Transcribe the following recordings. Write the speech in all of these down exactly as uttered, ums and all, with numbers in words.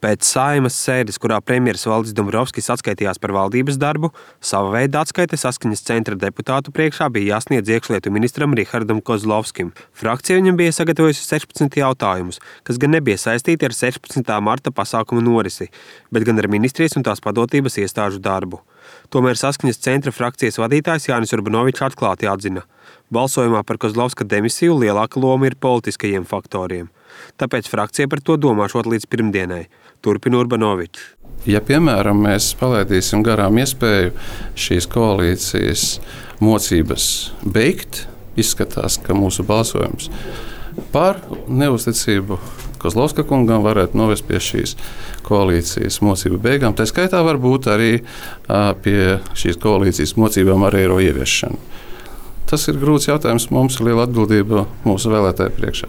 Pēc Saeimas sēdes, kurā premjeras Valdis Dombrovskis atskaitījās par valdības darbu, sava veida atskaite Saskaņas centra deputātu priekšā bija jāsniedz iekšlietu ministram Rihardam Kozlovskim. Frakcija viņam bija sagatavojusi sešpadsmit jautājumus, kas gan nebija saistīti ar sešpadsmitā marta pasākumu norisi, bet gan ar ministrijas un tās padotības iestāžu darbu. Tomēr Saskaņas centra frakcijas vadītājs Jānis Urbanovičs atklāti atzina: balsojumā par Kozlovska demisiju lielāka loma ir politiskajiem faktoriem. Tāpēc frakcija par to domāšot līdz pirmdienai. Turpina Urbanovičs. Ja, piemēram, mēs palaidīsim garām iespēju šīs koalīcijas mocības beigt, izskatās, ka mūsu balsojums par neuzticību Kozlovska kungam varētu novest pie šīs koalīcijas mocību beigām. Tā skaitā var būt arī pie šīs koalīcijas mocībām ar eiro ieviešanu. Tas ir grūts jautājums. Mums ir liela atbildība mūsu vēlētāju priekšā.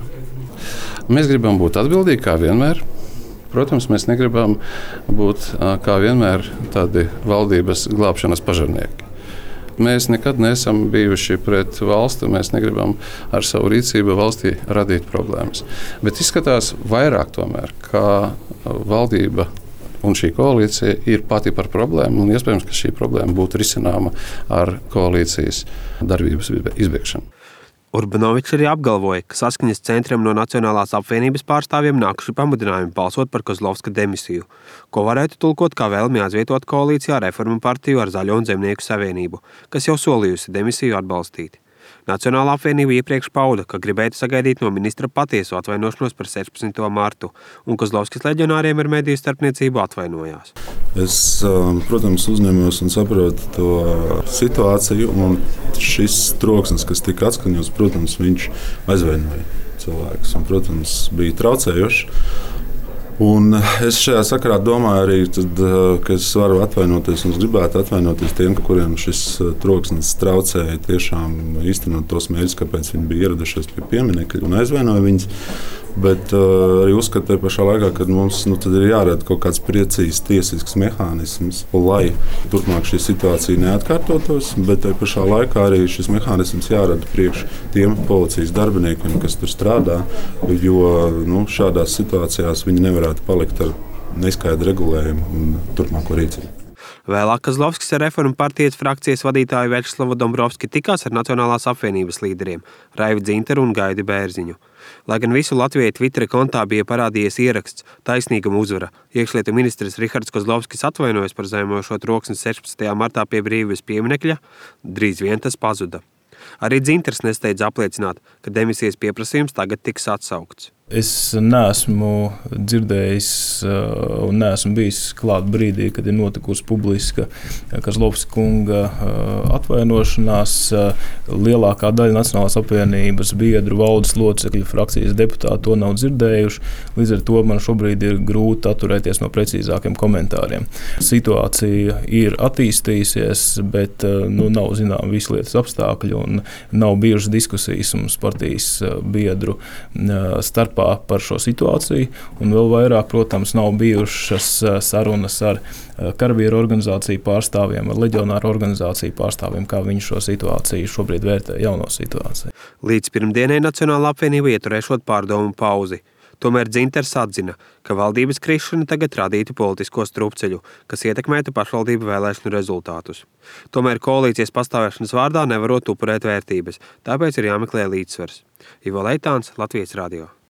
Mēs gribam būt atbildīgi kā vienmēr. Protams, mēs negribam būt kā vienmēr tādi valdības glābšanas pažarnieki. Mēs nekad neesam bijuši pret valsti, mēs negribam ar savu rīcību valstī radīt problēmas. Bet izskatās vairāk tomēr, ka valdība un šī koalīcija ir pati par problēmu, un iespējams, ka šī problēma būtu risināma ar koalīcijas darbības izbeigšanu. Urbanovičs arī apgalvoja, ka Saskaņas centram no Nacionālās apvienības pārstāvjiem nākuši pamudinājumi balsot par Kozlovska demisiju, ko varētu tulkot kā vēlmi aizvietot koalīcijā Reformu partiju ar Zaļo un Zemnieku savienību, kas jau solījusi demisiju atbalstīt. Nacionālā apvienība iepriekš pauda, ka gribētu sagaidīt no ministra patiesu atvainošanos par sešpadsmito martu, un Kozlovskis leģionāriem ar mediju starpniecību atvainojās. Es, protams, uzņemos un saprotu to situāciju, un šis troksnis, kas tika atskaņots, protams, viņš aizvainoja cilvēkus, un, protams, bija traucējoši. Un es šajā sakarā domāju arī, tad, ka es varu atvainoties un es gribētu atvainoties tiem, kuriem šis troksnis traucēja tiešām īstenot tos mērķus, kāpēc viņi bija ieradušies pie pieminekļa un aizvainoja viņus. Bet uh, arī uzskatu tajā pašā laikā, ka mums nu, ir jārada kaut kāds precīzs tiesisks mehānisms, lai turpmāk šī situācija neatkārtotos, bet tajā pašā laikā arī šis mehānisms jārada priekš tiem policijas darbiniekiem, kas tur strādā, jo nu, šādās situācijās viņi nevarētu palikt ar neskaidru regulējumu un turpmāko rīcību. Vēlāk Kozlovskis ar Reformu partijas frakcijas vadītāju Vjačeslavu Dombrovski tikās ar Nacionālās apvienības līderiem Raivi Dzintaru un Gaidi Bērziņu. Lai gan visu Latvijai Twitter kontā bija parādījies ieraksts "Taisnīguma uzvara", iekšlietu ministrs Rihards Kozlovskis atvainojas par zaimojošo troksni sešpadsmitajā martā pie Brīvības pieminekļa, drīz vien tas pazuda. Arī Dzintars nesteidz apliecināt, ka demisijas pieprasījums tagad tiks atsaukts. Es neesmu dzirdējis un neesmu bijis klāt brīdī, kad ir notikusi publiska Kozlovska kunga atvainošanās. Lielākā daļa Nacionālās apvienības biedru, valdes locekļu, frakcijas deputāti to nav dzirdējuši. Līdz ar to man šobrīd ir grūti atturēties no precīzākiem komentāriem. Situācija ir attīstījusies, bet nu, nav zinām visu lietas apstākļi un nav bijušas diskusijas mums partijas biedru starp par šo situāciju, un vēl vairāk, protams, nav bijušas sarunas ar karavīru organizāciju pārstāvjiem, ar leģionāru organizāciju pārstāvjiem, kā viņi šo situāciju šobrīd vērtē, jauno situāciju. Līdz pirmdienai Nacionālā apvienība ieturēšot pārdomu pauzi. Tomēr Dzintars atzina, ka valdības krišana tagad radītu politisko strupceļu, kas ietekmētu pašvaldību vēlēšanu rezultātus. Tomēr koalīcijas pastāvēšanas vārdā nevarot upurēt vērtības, tāpēc ir jāmeklē līdzsvars. Ivo Leitāns, Latvijas radio.